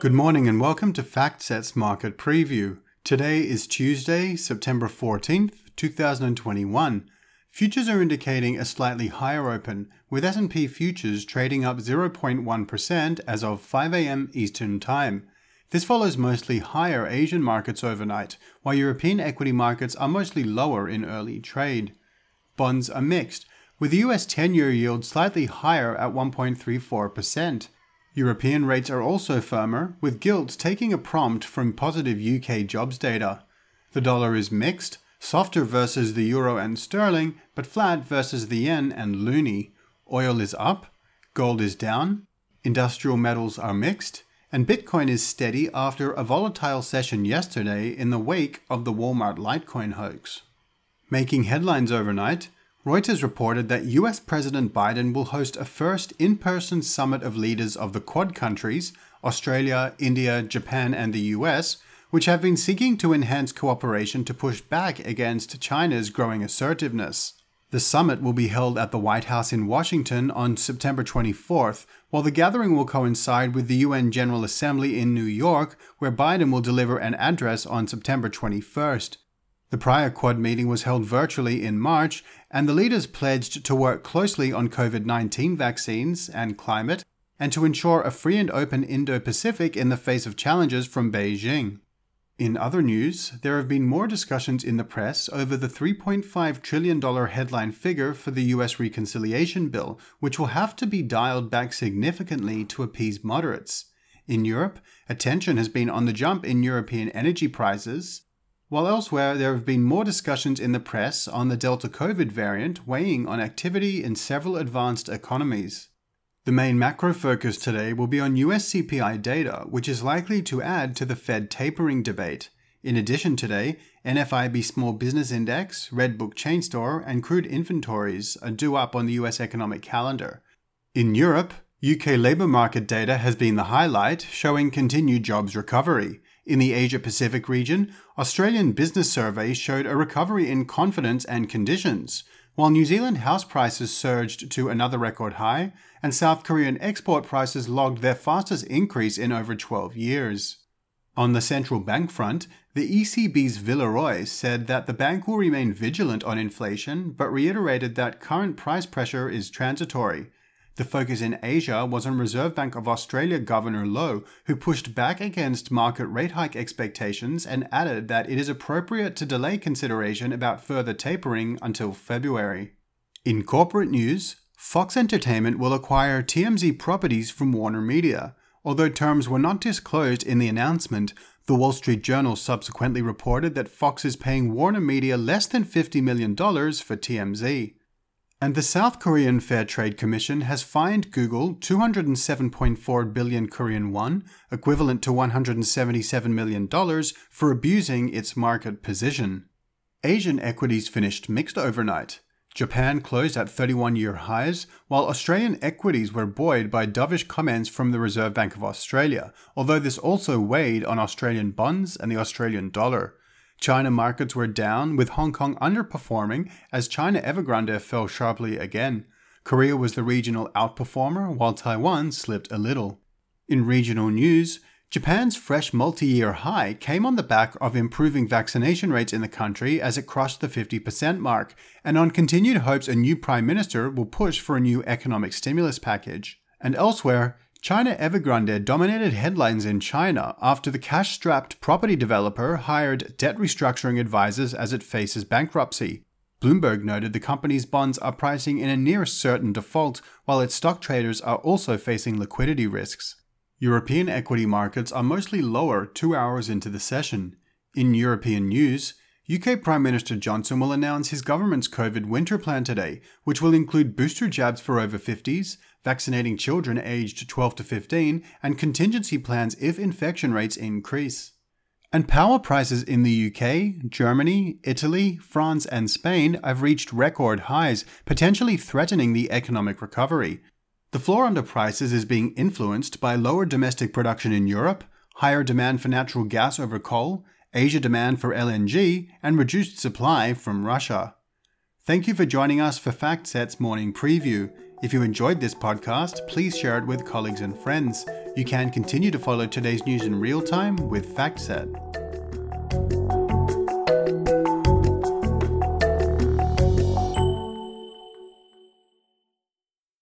Good morning and welcome to FactSet's Market Preview. Today is Tuesday, September 14th, 2021. Futures are indicating a slightly higher open, with S&P futures trading up 0.1% as of 5 a.m. Eastern Time. This follows mostly higher Asian markets overnight, while European equity markets are mostly lower in early trade. Bonds are mixed, with the US 10-year yield slightly higher at 1.34%. European rates are also firmer, with gilts taking a prompt from positive UK jobs data. The dollar is mixed, softer versus the euro and sterling, but flat versus the yen and loonie. Oil is up, gold is down, industrial metals are mixed, and Bitcoin is steady after a volatile session yesterday in the wake of the Walmart Litecoin hoax. Making headlines overnight, Reuters reported that US President Biden will host a first in-person summit of leaders of the Quad countries, Australia, India, Japan, and the US, which have been seeking to enhance cooperation to push back against China's growing assertiveness. The summit will be held at the White House in Washington on September 24th, while the gathering will coincide with the UN General Assembly in New York, where Biden will deliver an address on September 21st. The prior Quad meeting was held virtually in March, and the leaders pledged to work closely on COVID-19 vaccines and climate, and to ensure a free and open Indo-Pacific in the face of challenges from Beijing. In other news, there have been more discussions in the press over the $3.5 trillion headline figure for the US reconciliation bill, which will have to be dialed back significantly to appease moderates. In Europe, attention has been on the jump in European energy prices, while elsewhere there have been more discussions in the press on the Delta COVID variant weighing on activity in several advanced economies. The main macro focus today will be on US CPI data, which is likely to add to the Fed tapering debate. In addition today, NFIB Small Business Index, Redbook Chain Store, and crude inventories are due up on the US economic calendar. In Europe, UK labour market data has been the highlight, showing continued jobs recovery. In the Asia-Pacific region, Australian business surveys showed a recovery in confidence and conditions, while New Zealand house prices surged to another record high, and South Korean export prices logged their fastest increase in over 12 years. On the central bank front, the ECB's Villeroy said that the bank will remain vigilant on inflation, but reiterated that current price pressure is transitory. The focus in Asia was on Reserve Bank of Australia Governor Lowe, who pushed back against market rate hike expectations and added that it is appropriate to delay consideration about further tapering until February. In corporate news, Fox Entertainment will acquire TMZ properties from Warner Media. Although terms were not disclosed in the announcement, the Wall Street Journal subsequently reported that Fox is paying Warner Media less than $50 million for TMZ. And the South Korean Fair Trade Commission has fined Google 207.4 billion Korean won, equivalent to $177 million, for abusing its market position. Asian equities finished mixed overnight. Japan closed at 31-year highs, while Australian equities were buoyed by dovish comments from the Reserve Bank of Australia, although this also weighed on Australian bonds and the Australian dollar. China markets were down, with Hong Kong underperforming as China Evergrande fell sharply again. Korea was the regional outperformer, while Taiwan slipped a little. In regional news, Japan's fresh multi-year high came on the back of improving vaccination rates in the country as it crossed the 50% mark, and on continued hopes a new prime minister will push for a new economic stimulus package. And elsewhere, China Evergrande dominated headlines in China after the cash-strapped property developer hired debt restructuring advisors as it faces bankruptcy. Bloomberg noted the company's bonds are pricing in a near certain default, while its stock traders are also facing liquidity risks. European equity markets are mostly lower 2 hours into the session. In European news, UK Prime Minister Johnson will announce his government's COVID winter plan today, which will include booster jabs for over 50s, vaccinating children aged 12 to 15, and contingency plans if infection rates increase. And power prices in the UK, Germany, Italy, France, and Spain have reached record highs, potentially threatening the economic recovery. The floor under prices is being influenced by lower domestic production in Europe, higher demand for natural gas over coal, Asia demand for LNG, and reduced supply from Russia. Thank you for joining us for FactSet's morning preview. If you enjoyed this podcast, please share it with colleagues and friends. You can continue to follow today's news in real time with FactSet.